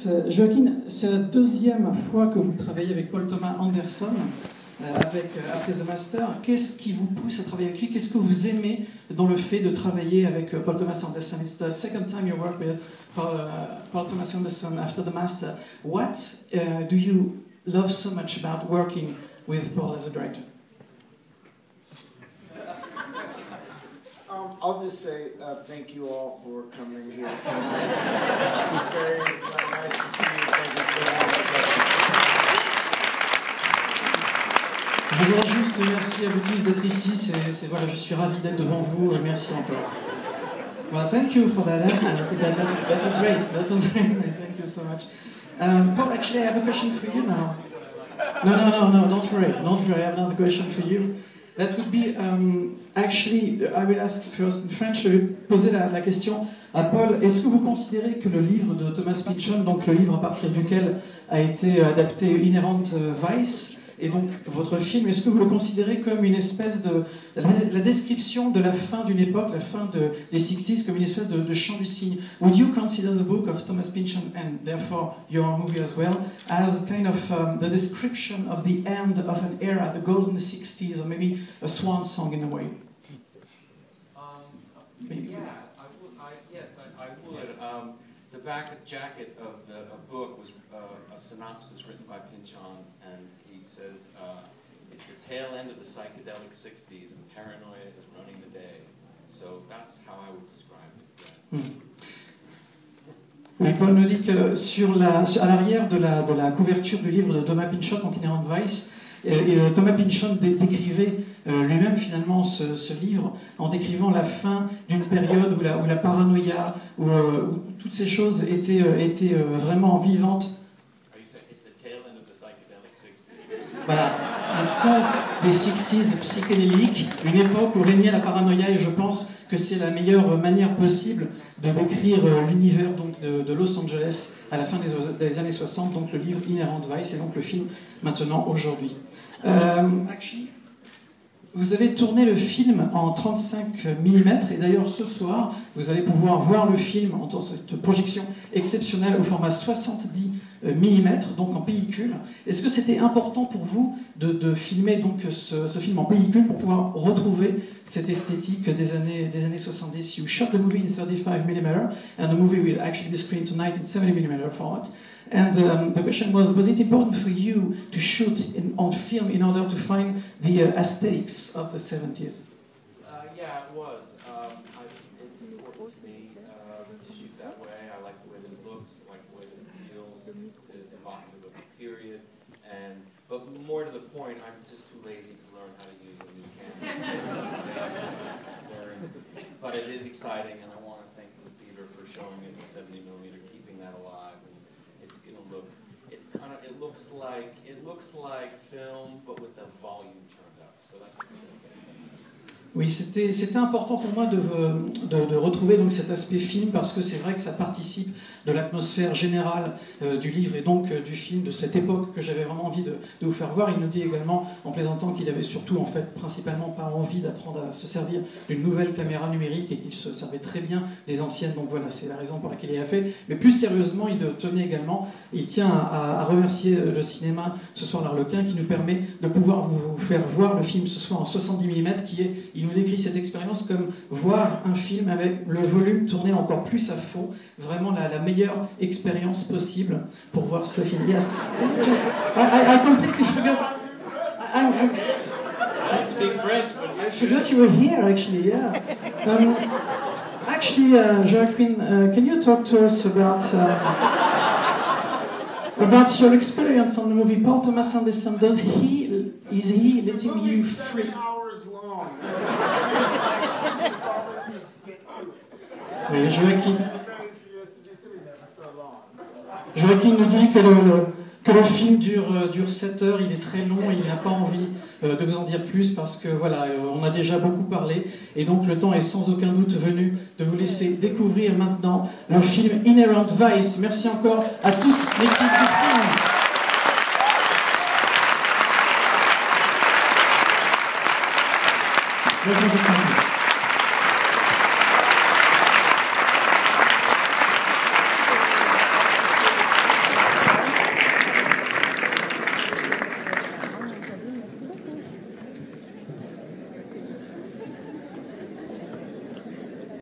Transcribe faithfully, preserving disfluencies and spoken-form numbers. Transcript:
Alex. Joaquin, c'est la deuxième fois que vous travaillez avec Paul Thomas Anderson, euh, avec, euh, après The Master. Qu'est-ce qui vous pousse à travailler avec lui? Qu'est-ce que vous aimez dans le fait de travailler avec euh, Paul Thomas Anderson? It's the second time you work with Paul, uh, Paul Thomas Anderson after The Master. What uh, do you love so much about working with Paul as a director? Um, I'll just say uh, thank you all for coming here tonight. It's, it's, it's very uh, nice to see you. Thank you for having us. Je voudrais juste merci à vous tous d'être ici. C'est, c'est, voilà, je suis ravi d'être devant vous et merci encore. Well, thank you for that answer. That, that, that was great. That was great. Thank you so much. Um, Paul, actually, I have a question for you now. No, no, no, no. Don't worry. Don't worry. I have another question for you. That would be, um, actually, I will ask first in French. Je vais poser la, la question à Paul. Est-ce que vous considérez que le livre de Thomas Pynchon, donc le livre à partir duquel a été adapté Inherent Vice, et donc votre film, est-ce que vous le considérez comme une espèce de... La, la description de la fin d'une époque, la fin de, des sixties, comme une espèce de, de chant du cygne? Would you consider the book of Thomas Pynchon, and therefore your movie as well, as kind of um, the description of the end of an era, the golden sixties, or maybe a swan song in a way? Um, yeah, I would, I, yes, I, I would. Um, the back jacket of the a book was uh, a synopsis written by Pynchon, and he says uh, it's the tail end of the psychedelic sixties, and paranoia is running the day. So that's how I would describe it. Yes. Hmm. Oui, Paul nous dit que sur la, à l'arrière de la, de la couverture du livre de Thomas Pynchon, donc Inherent Vice, et, et, euh, Thomas Pynchon dé, décrivait euh, lui-même finalement ce, ce livre en décrivant la fin d'une période où la, où la paranoïa, où, euh, où toutes ces choses étaient, euh, étaient euh, vraiment vivantes. Voilà, un conte des sixties psychédéliques, une époque où régnait la paranoïa, et je pense que c'est la meilleure manière possible de décrire l'univers donc de, de Los Angeles à la fin des, des années soixante, donc le livre Inherent Vice et donc le film maintenant aujourd'hui. Euh, vous avez tourné le film en trente-cinq millimètres et d'ailleurs ce soir vous allez pouvoir voir le film en cette projection exceptionnelle au format soixante-dix millimètres, donc en pellicule. Est-ce que c'était important pour vous de, de filmer donc ce, ce film en pellicule pour pouvoir retrouver cette esthétique des années, des années soixante-dix? You shot the movie in thirty-five millimeter and the movie will actually be screened tonight in seventy millimeter format. And um, the question was, was it important for you to shoot in, on film in order to find the uh, aesthetics of the seventies? Uh, yeah, it was. Um, I, it's important to me uh, to shoot that way. I like the way that it looks, I like the way that it feels. It's evocative of the period. And, but more to the point, I'm just too lazy to learn how to use a new camera. But it is exciting, and I want to thank this theater for showing it in seventy millimeter, keeping that alive. It's gonna look. It's kind of. It looks like. It looks like film, but with the volume turned up. So that's what we're gonna get. Oui, c'était, c'était important pour moi de, de, de retrouver donc cet aspect film parce que c'est vrai que ça participe de l'atmosphère générale euh, du livre et donc euh, du film, de cette époque que j'avais vraiment envie de, de vous faire voir. Il nous dit également, en plaisantant, qu'il avait surtout, en fait, principalement pas envie d'apprendre à se servir d'une nouvelle caméra numérique et qu'il se servait très bien des anciennes. Donc voilà, c'est la raison pour laquelle il l'a fait. Mais plus sérieusement, il tenait également, il tient à, à remercier le cinéma ce soir l'Arlequin qui nous permet de pouvoir vous, vous faire voir le film ce soir en soixante-dix millimètres qui est... Il nous décrit cette expérience comme voir un film avec le volume tourné encore plus à fond, vraiment la, la meilleure expérience possible pour voir ce film. Yes, just, I, I, I completely forgot. I, I, I speak French, but I forgot you were here. Actually, yeah. Um, actually, uh, Joaquin, uh, can you talk to us about uh, about your experience on the movie Paul Thomas Anderson? Does he is he letting you free? Oui, Joaquin. Joaquin nous dit que le, le, que le film dure, dure sept heures, il est très long et il n'a pas envie euh, de vous en dire plus parce que voilà, euh, on a déjà beaucoup parlé et donc le temps est sans aucun doute venu de vous laisser découvrir maintenant le film Inherent Vice. Merci encore à toute l'équipe du film. Merci.